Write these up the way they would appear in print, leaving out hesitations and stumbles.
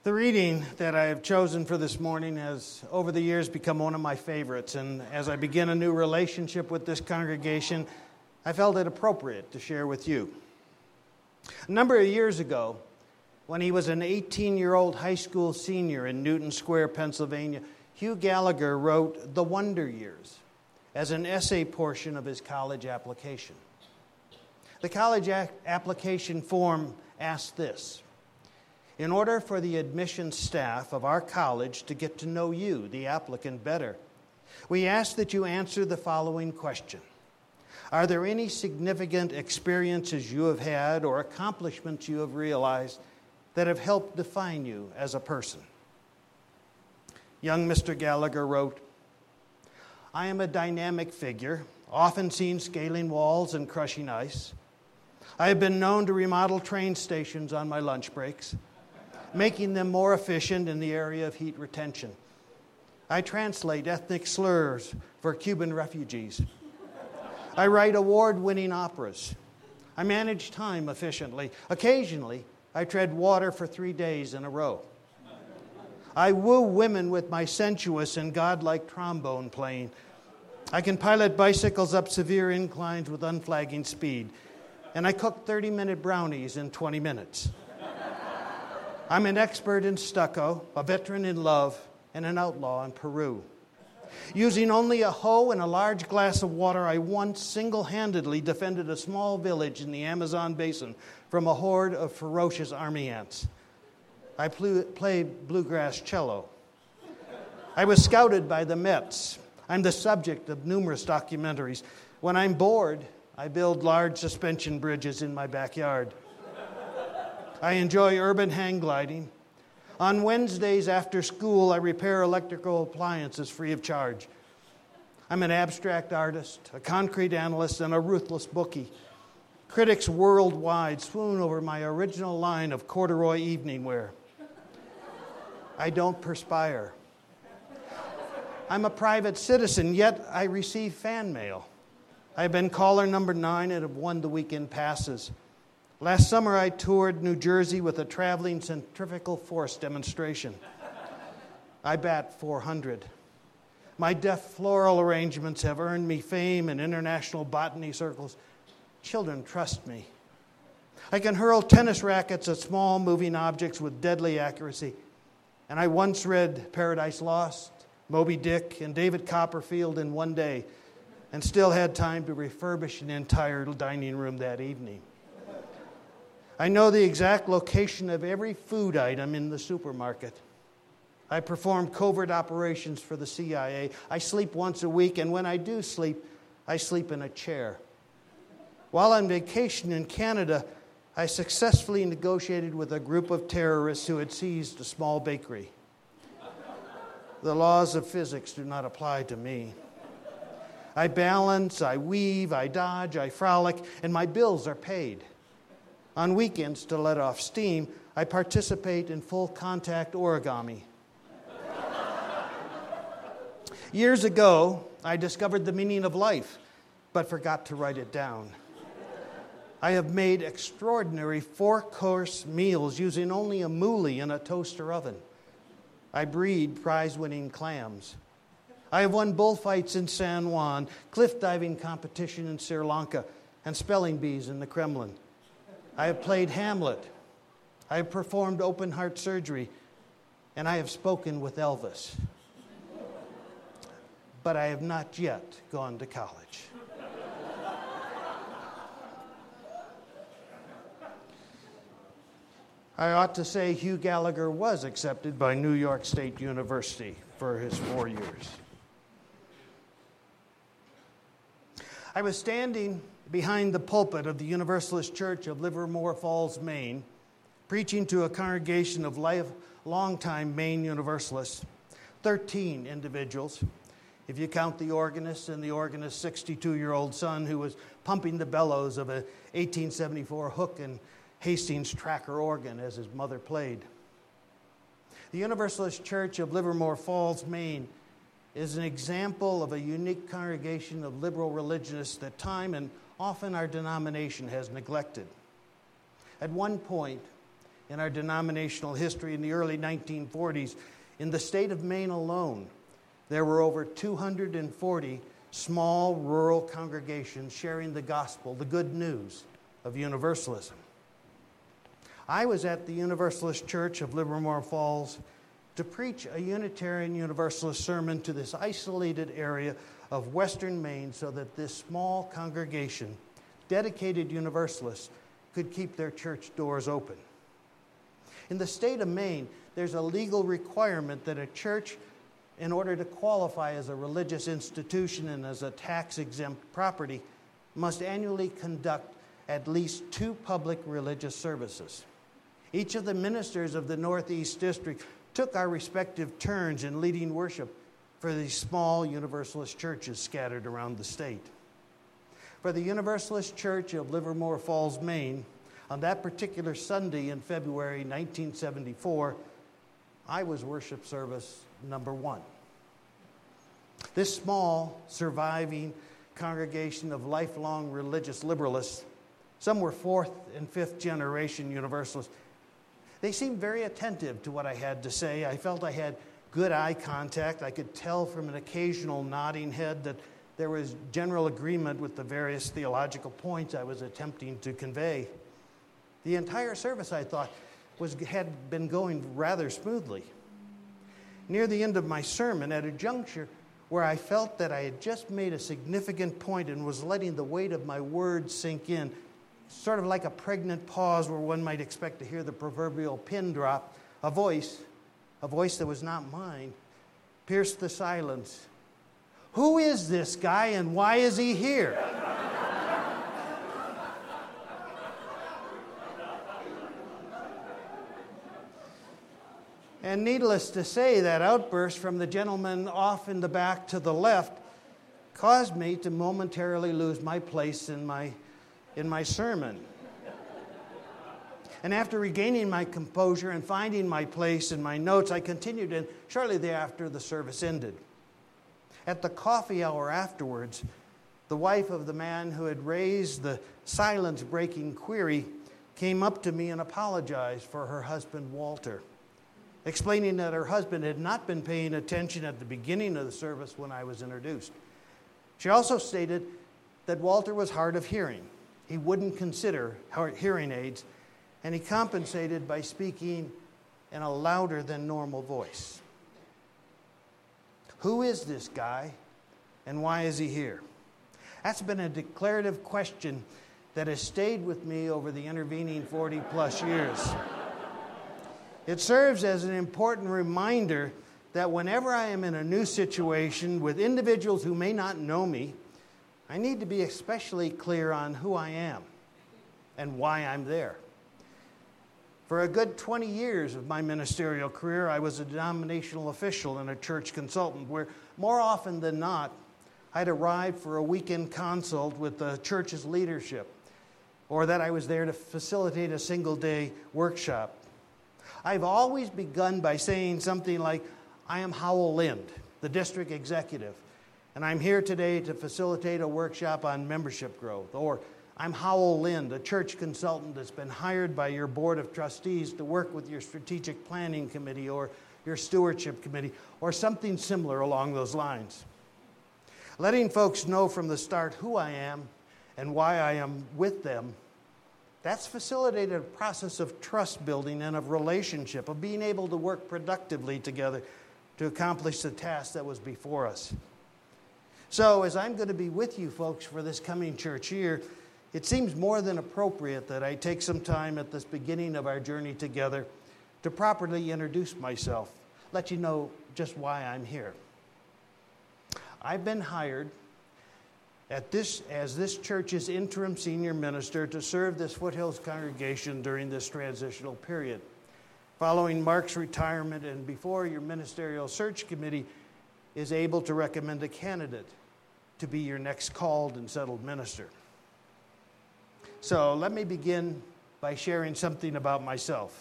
The reading that I have chosen for this morning has, over the years, become one of my favorites. And as I begin a new relationship with this congregation, I felt it appropriate to share with you. A number of years ago, when he was an 18-year-old high school senior in Newton Square, Pennsylvania, Hugh Gallagher wrote The Wonder Years as an essay portion of his college application. The college application form asked this: in order for the admissions staff of our college to get to know you, the applicant, better, we ask that you answer the following question. Are there any significant experiences you have had or accomplishments you have realized that have helped define you as a person? Young Mr. Gallagher wrote, I am a dynamic figure, often seen scaling walls and crushing ice. I have been known to remodel train stations on my lunch breaks, making them more efficient in the area of heat retention. I translate ethnic slurs for Cuban refugees. I write award-winning operas. I manage time efficiently. Occasionally, I tread water for 3 days in a row. I woo women with my sensuous and godlike trombone playing. I can pilot bicycles up severe inclines with unflagging speed. And I cook 30-minute brownies in 20 minutes. I'm an expert in stucco, a veteran in love, and an outlaw in Peru. Using only a hoe and a large glass of water, I once single-handedly defended a small village in the Amazon basin from a horde of ferocious army ants. I played bluegrass cello. I was scouted by the Mets. I'm the subject of numerous documentaries. When I'm bored, I build large suspension bridges in my backyard. I enjoy urban hang gliding. On Wednesdays after school, I repair electrical appliances free of charge. I'm an abstract artist, a concrete analyst, and a ruthless bookie. Critics worldwide swoon over my original line of corduroy evening wear. I don't perspire. I'm a private citizen, yet I receive fan mail. I've been caller number 9 and have won the weekend passes. Last summer, I toured New Jersey with a traveling centrifugal force demonstration. I bat .400. My deft floral arrangements have earned me fame in international botany circles. Children trust me. I can hurl tennis rackets at small moving objects with deadly accuracy. And I once read Paradise Lost, Moby Dick, and David Copperfield in one day, and still had time to refurbish an entire dining room that evening. I know the exact location of every food item in the supermarket. I perform covert operations for the CIA. I sleep once a week, and when I do sleep, I sleep in a chair. While on vacation in Canada, I successfully negotiated with a group of terrorists who had seized a small bakery. The laws of physics do not apply to me. I balance, I weave, I dodge, I frolic, and my bills are paid. On weekends, to let off steam, I participate in full-contact origami. Years ago, I discovered the meaning of life, but forgot to write it down. I have made extraordinary 4-course meals using only a moolie and a toaster oven. I breed prize-winning clams. I have won bullfights in San Juan, cliff diving competition in Sri Lanka, and spelling bees in the Kremlin. I have played Hamlet. I have performed open heart surgery, and I have spoken with Elvis. But I have not yet gone to college. I ought to say Hugh Gallagher was accepted by New York State University for his 4 years. I was standing behind the pulpit of the Universalist Church of Livermore Falls, Maine, preaching to a congregation of longtime Maine Universalists, 13 individuals, if you count the organist and the organist's 62-year-old son who was pumping the bellows of a 1874 Hook and Hastings Tracker organ as his mother played. The Universalist Church of Livermore Falls, Maine, is an example of a unique congregation of liberal religionists that time and often our denomination has neglected. At one point, in our denominational history in the early 1940s, in the state of Maine alone, there were over 240 small rural congregations sharing the gospel, the good news of Universalism. I was at the Universalist Church of Livermore Falls to preach a Unitarian Universalist sermon to this isolated area of western Maine so that this small congregation, dedicated Universalists, could keep their church doors open. In the state of Maine, there's a legal requirement that a church, in order to qualify as a religious institution and as a tax-exempt property, must annually conduct at least 2 public religious services. Each of the ministers of the Northeast District took our respective turns in leading worship for these small Universalist churches scattered around the state. For the Universalist Church of Livermore Falls, Maine, on that particular Sunday in February 1974, I was worship service number 1. This small, surviving congregation of lifelong religious liberalists, some were 4th and 5th generation Universalists, they seemed very attentive to what I had to say. I felt I had good eye contact. I could tell from an occasional nodding head that there was general agreement with the various theological points I was attempting to convey. The entire service, I thought, had been going rather smoothly. Near the end of my sermon, at a juncture where I felt that I had just made a significant point and was letting the weight of my words sink in, sort of like a pregnant pause where one might expect to hear the proverbial pin drop, a voice that was not mine, pierced the silence. "Who is this guy and why is he here?" And needless to say, that outburst from the gentleman off in the back to the left caused me to momentarily lose my place in my sermon. And after regaining my composure and finding my place in my notes, I continued, and shortly thereafter the service ended. At the coffee hour afterwards, the wife of the man who had raised the silence-breaking query came up to me and apologized for her husband, Walter, explaining that her husband had not been paying attention at the beginning of the service when I was introduced. She also stated that Walter was hard of hearing. He wouldn't consider hearing aids, and he compensated by speaking in a louder than normal voice. Who is this guy, and why is he here? That's been a declarative question that has stayed with me over the intervening 40-plus years. It serves as an important reminder that whenever I am in a new situation with individuals who may not know me, I need to be especially clear on who I am and why I'm there. For a good 20 years of my ministerial career, I was a denominational official and a church consultant where, more often than not, I'd arrive for a weekend consult with the church's leadership, or that I was there to facilitate a single-day workshop. I've always begun by saying something like, "I am Howell Lind, the district executive, and I'm here today to facilitate a workshop on membership growth," or "I'm Howell Lind, a church consultant that's been hired by your board of trustees to work with your strategic planning committee or your stewardship committee," or something similar along those lines. Letting folks know from the start who I am and why I am with them, that's facilitated a process of trust building and of relationship, of being able to work productively together to accomplish the task that was before us. So, as I'm going to be with you folks for this coming church year, it seems more than appropriate that I take some time at this beginning of our journey together to properly introduce myself, let you know just why I'm here. I've been hired as this church's interim senior minister to serve this Foothills congregation during this transitional period. Following Mark's retirement and before your ministerial search committee is able to recommend a candidate to be your next called and settled minister. So let me begin by sharing something about myself.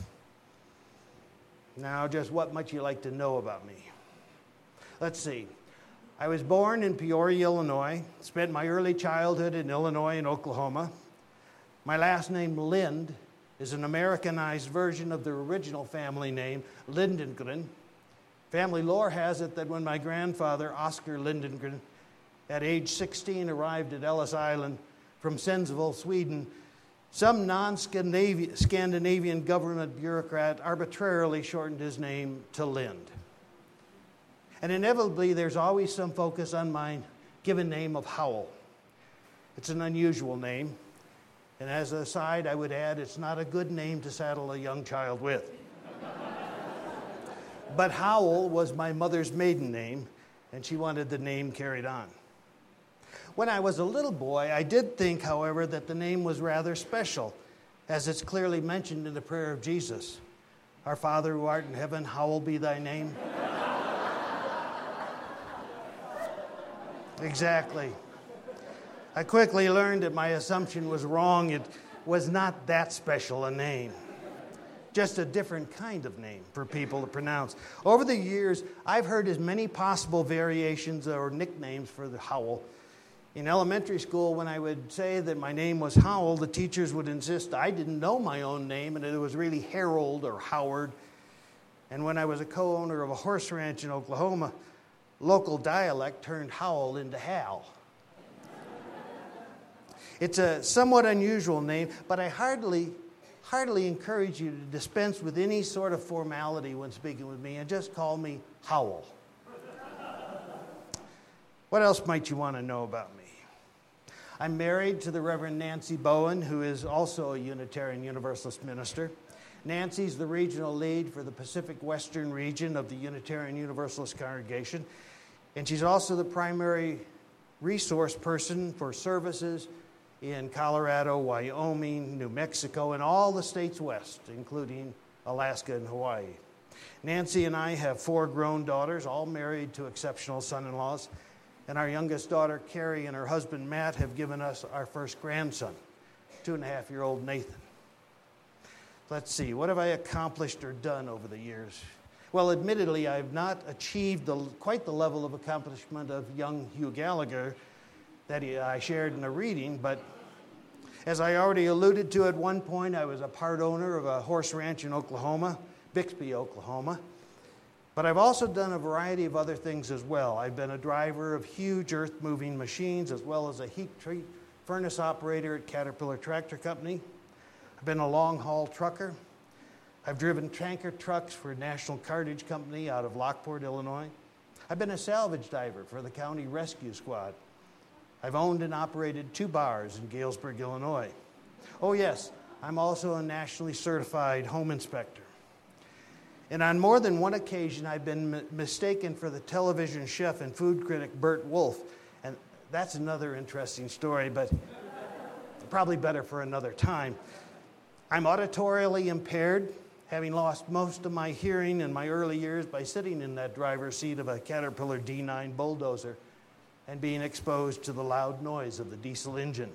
Now, just what might you like to know about me? Let's see. I was born in Peoria, Illinois, spent my early childhood in Illinois and Oklahoma. My last name, Lind, is an Americanized version of the original family name, Lindengren. Family lore has it that when my grandfather, Oscar Lindengren, at age 16 arrived at Ellis Island from Sundsvall, Sweden, some non-Scandinavian government bureaucrat arbitrarily shortened his name to Lind. And inevitably, there's always some focus on my given name of Howell. It's an unusual name. And as an aside, I would add, it's not a good name to saddle a young child with. But Howell was my mother's maiden name, and she wanted the name carried on. When I was a little boy, I did think, however, that the name was rather special, as it's clearly mentioned in the prayer of Jesus. Our Father who art in heaven, hallowed be thy name. Exactly. I quickly learned that my assumption was wrong. It was not that special a name. Just a different kind of name for people to pronounce. Over the years, I've heard as many possible variations or nicknames for the Howell. In elementary school, when I would say that my name was Howell, the teachers would insist I didn't know my own name and it was really Harold or Howard. And when I was a co-owner of a horse ranch in Oklahoma, local dialect turned Howell into Hal. It's a somewhat unusual name, but I hardly encourage you to dispense with any sort of formality when speaking with me and just call me Howell. What else might you want to know about me? I'm married to the Reverend Nancy Bowen, who is also a Unitarian Universalist minister. Nancy's the regional lead for the Pacific Western region of the Unitarian Universalist congregation, and she's also the primary resource person for services in Colorado, Wyoming, New Mexico, and all the states west, including Alaska and Hawaii. Nancy and I have 4 grown daughters, all married to exceptional son-in-laws, and our youngest daughter, Carrie, and her husband, Matt, have given us our first grandson, 2.5-year-old Nathan. Let's see, what have I accomplished or done over the years? Well, admittedly, I've not achieved quite the level of accomplishment of young Hugh Gallagher that I shared in a reading, but as I already alluded to at one point, I was a part owner of a horse ranch in Oklahoma, Bixby, Oklahoma. But I've also done a variety of other things as well. I've been a driver of huge earth-moving machines, as well as a heat treat furnace operator at Caterpillar Tractor Company. I've been a long-haul trucker. I've driven tanker trucks for National Cartage Company out of Lockport, Illinois. I've been a salvage diver for the County Rescue Squad. I've owned and operated 2 bars in Galesburg, Illinois. Oh yes, I'm also a nationally certified home inspector. And on more than one occasion, I've been mistaken for the television chef and food critic Bert Wolf. And that's another interesting story, but probably better for another time. I'm auditorially impaired, having lost most of my hearing in my early years by sitting in that driver's seat of a Caterpillar D9 bulldozer and being exposed to the loud noise of the diesel engine.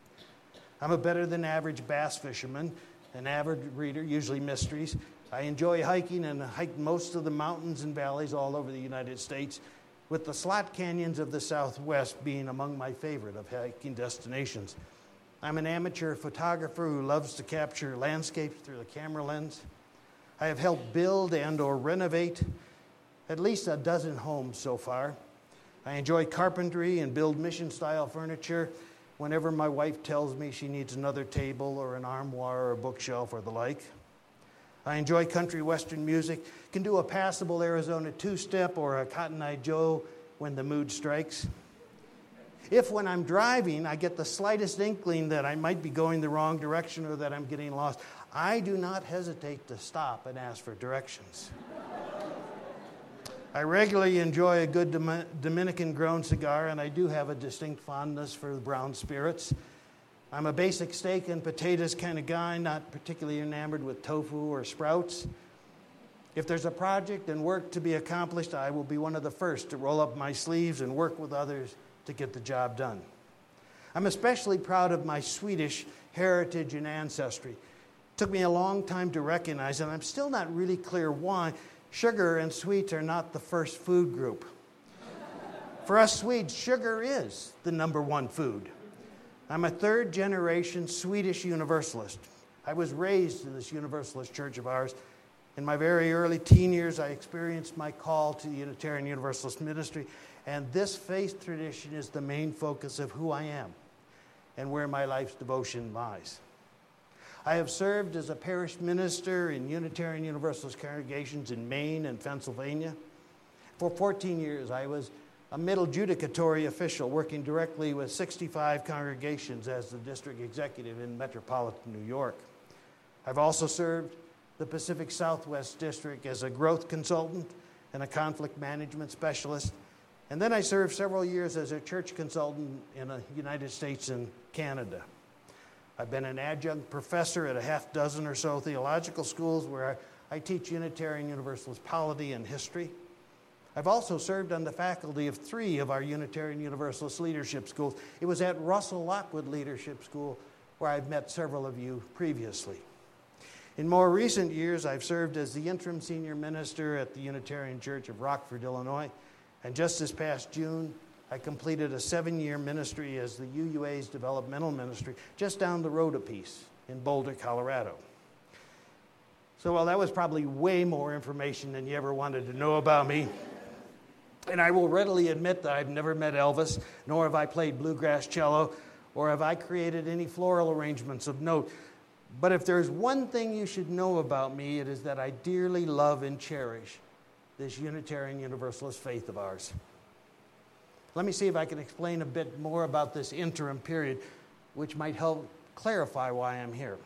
I'm a better than average bass fisherman, an avid reader, usually mysteries. I enjoy hiking and hike most of the mountains and valleys all over the United States, with the slot canyons of the Southwest being among my favorite of hiking destinations. I'm an amateur photographer who loves to capture landscapes through the camera lens. I have helped build and or renovate at least a dozen homes so far. I enjoy carpentry and build mission-style furniture whenever my wife tells me she needs another table or an armoire or a bookshelf or the like. I enjoy country western music, can do a passable Arizona two-step or a Cotton Eye Joe when the mood strikes. If when I'm driving, I get the slightest inkling that I might be going the wrong direction or that I'm getting lost, I do not hesitate to stop and ask for directions. I regularly enjoy a good Dominican-grown cigar, and I do have a distinct fondness for the brown spirits. I'm a basic steak and potatoes kind of guy, not particularly enamored with tofu or sprouts. If there's a project and work to be accomplished, I will be one of the first to roll up my sleeves and work with others to get the job done. I'm especially proud of my Swedish heritage and ancestry. It took me a long time to recognize, and I'm still not really clear why, sugar and sweets are not the first food group. For us Swedes, sugar is the number one food. I'm a 3rd-generation Swedish Universalist. I was raised in this Universalist church of ours. In my very early teen years, I experienced my call to the Unitarian Universalist ministry, and this faith tradition is the main focus of who I am and where my life's devotion lies. I have served as a parish minister in Unitarian Universalist congregations in Maine and Pennsylvania. For 14 years, I was a middle judicatory official working directly with 65 congregations as the district executive in metropolitan New York. I've also served the Pacific Southwest District as a growth consultant and a conflict management specialist. And then I served several years as a church consultant in the United States and Canada. I've been an adjunct professor at a half dozen or so theological schools where I teach Unitarian Universalist polity and history. I've also served on the faculty of 3 of our Unitarian Universalist leadership schools. It was at Russell Lockwood Leadership School where I've met several of you previously. In more recent years, I've served as the interim senior minister at the Unitarian Church of Rockford, Illinois. And just this past June, I completed a 7-year ministry as the UUA's developmental ministry just down the road a piece in Boulder, Colorado. So while that was probably way more information than you ever wanted to know about me, and I will readily admit that I've never met Elvis, nor have I played bluegrass cello, or have I created any floral arrangements of note. But if there's one thing you should know about me, it is that I dearly love and cherish this Unitarian Universalist faith of ours. Let me see if I can explain a bit more about this interim period, which might help clarify why I'm here.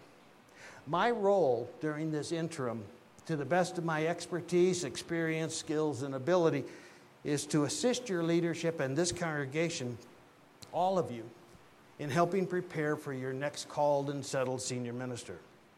My role during this interim, to the best of my expertise, experience, skills, and ability, is to assist your leadership and this congregation, all of you, in helping prepare for your next called and settled senior minister.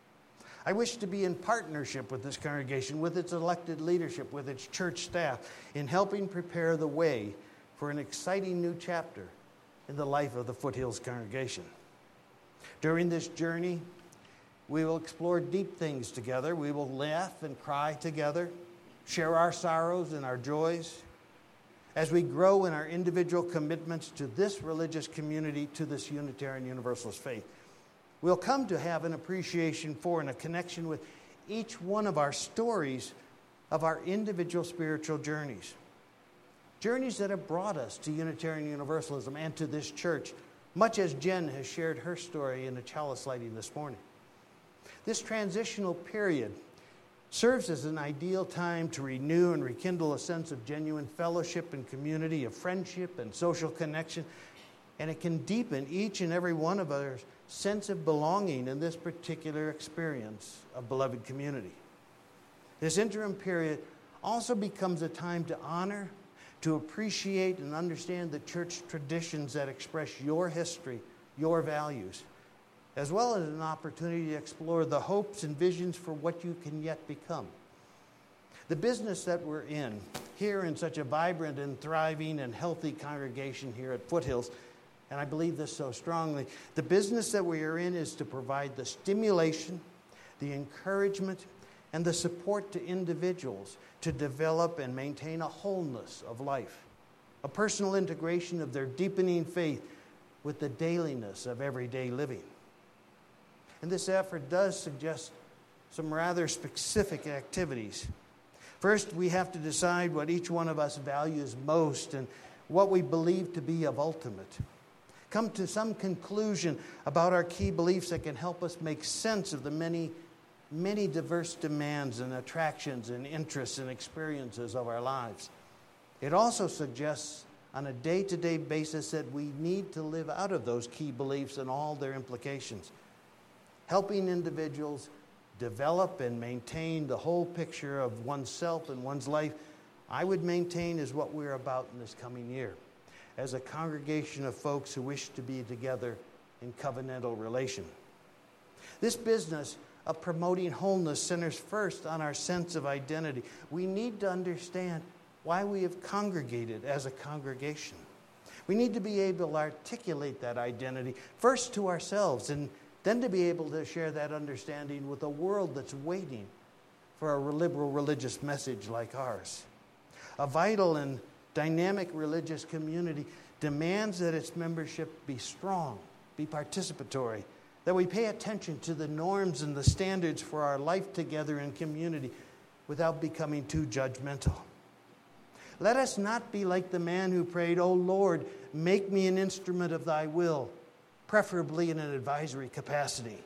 I wish to be in partnership with this congregation, with its elected leadership, with its church staff, in helping prepare the way for an exciting new chapter in the life of the Foothills congregation. During this journey, we will explore deep things together. We will laugh and cry together, share our sorrows and our joys, as we grow in our individual commitments to this religious community, to this Unitarian Universalist faith. We'll come to have an appreciation for and a connection with each one of our stories of our individual spiritual journeys. Journeys that have brought us to Unitarian Universalism and to this church, much as Jen has shared her story in the chalice lighting this morning. This transitional period serves as an ideal time to renew and rekindle a sense of genuine fellowship and community, of friendship and social connection, and it can deepen each and every one of our sense of belonging in this particular experience of beloved community. This interim period also becomes a time to honor, to appreciate and understand the church traditions that express your history, your values, as well as an opportunity to explore the hopes and visions for what you can yet become. The business that we're in, here in such a vibrant and thriving and healthy congregation here at Foothills, and I believe this so strongly, the business that we are in is to provide the stimulation, the encouragement, and the support to individuals to develop and maintain a wholeness of life, a personal integration of their deepening faith with the dailiness of everyday living. And this effort does suggest some rather specific activities. First, we have to decide what each one of us values most and what we believe to be of ultimate. Come to some conclusion about our key beliefs that can help us make sense of the many diverse demands and attractions and interests and experiences of our lives. It also suggests on a day-to-day basis that we need to live out of those key beliefs and all their implications. Helping individuals develop and maintain the whole picture of oneself and one's life, I would maintain is what we're about in this coming year, as a congregation of folks who wish to be together in covenantal relation. This business of promoting wholeness centers first on our sense of identity. We need to understand why we have congregated as a congregation. We need to be able to articulate that identity first to ourselves and then to be able to share that understanding with a world that's waiting for a liberal religious message like ours. A vital and dynamic religious community demands that its membership be strong, be participatory, that we pay attention to the norms and the standards for our life together in community without becoming too judgmental. Let us not be like the man who prayed, "O Lord, make me an instrument of thy will," preferably in an advisory capacity.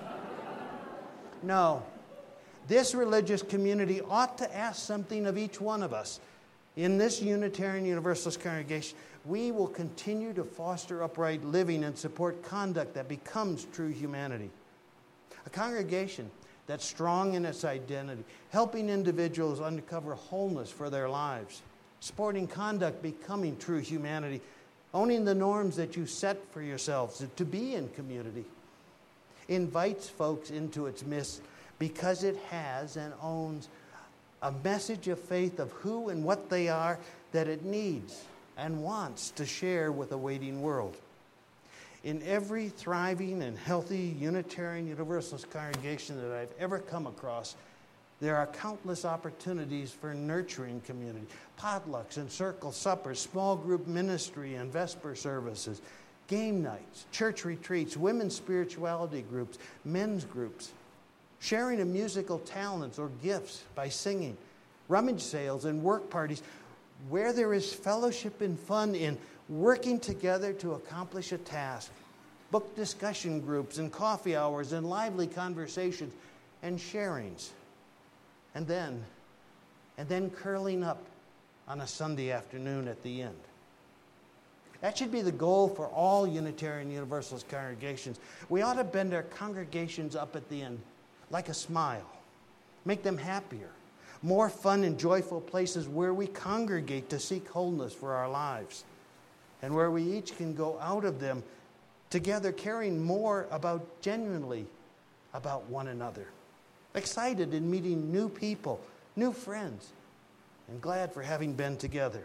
No, this religious community ought to ask something of each one of us. In this Unitarian Universalist congregation, we will continue to foster upright living and support conduct that becomes true humanity. A congregation that's strong in its identity, helping individuals uncover wholeness for their lives, supporting conduct becoming true humanity, owning the norms that you set for yourselves to be in community, invites folks into its midst because it has and owns a message of faith of who and what they are that it needs and wants to share with a waiting world. In every thriving and healthy Unitarian Universalist congregation that I've ever come across, there are countless opportunities for nurturing community. Potlucks and circle suppers, small group ministry and vesper services, game nights, church retreats, women's spirituality groups, men's groups, sharing of musical talents or gifts by singing, rummage sales and work parties, where there is fellowship and fun in working together to accomplish a task, book discussion groups and coffee hours and lively conversations and sharings, and then curling up on a Sunday afternoon at the end. That should be the goal for all Unitarian Universalist congregations. We ought to bend our congregations up at the end like a smile, make them happier, more fun and joyful places where we congregate to seek wholeness for our lives, and where we each can go out of them together caring more genuinely about one another, excited in meeting new people, new friends, and glad for having been together.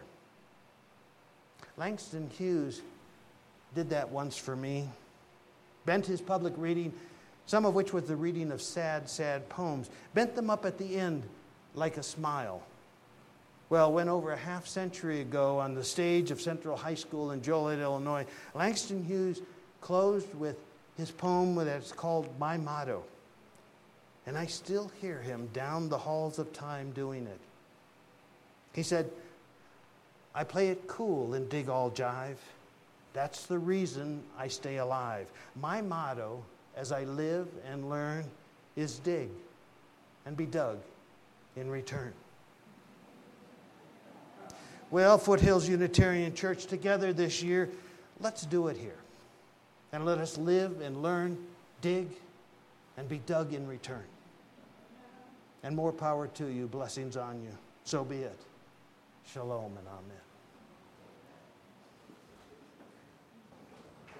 Langston Hughes did that once for me, bent his public reading, some of which was the reading of sad, sad poems, bent them up at the end like a smile. Well, when over a half century ago on the stage of Central High School in Joliet, Illinois, Langston Hughes closed with his poem that's called My Motto. And I still hear him down the halls of time doing it. He said, "I play it cool and dig all jive. That's the reason I stay alive. My motto as I live and learn is dig and be dug in return." Well, Foothills Unitarian Church, together this year, let's do it here. And let us live and learn, dig, and be dug in return. And more power to you, blessings on you. So be it. Shalom and amen.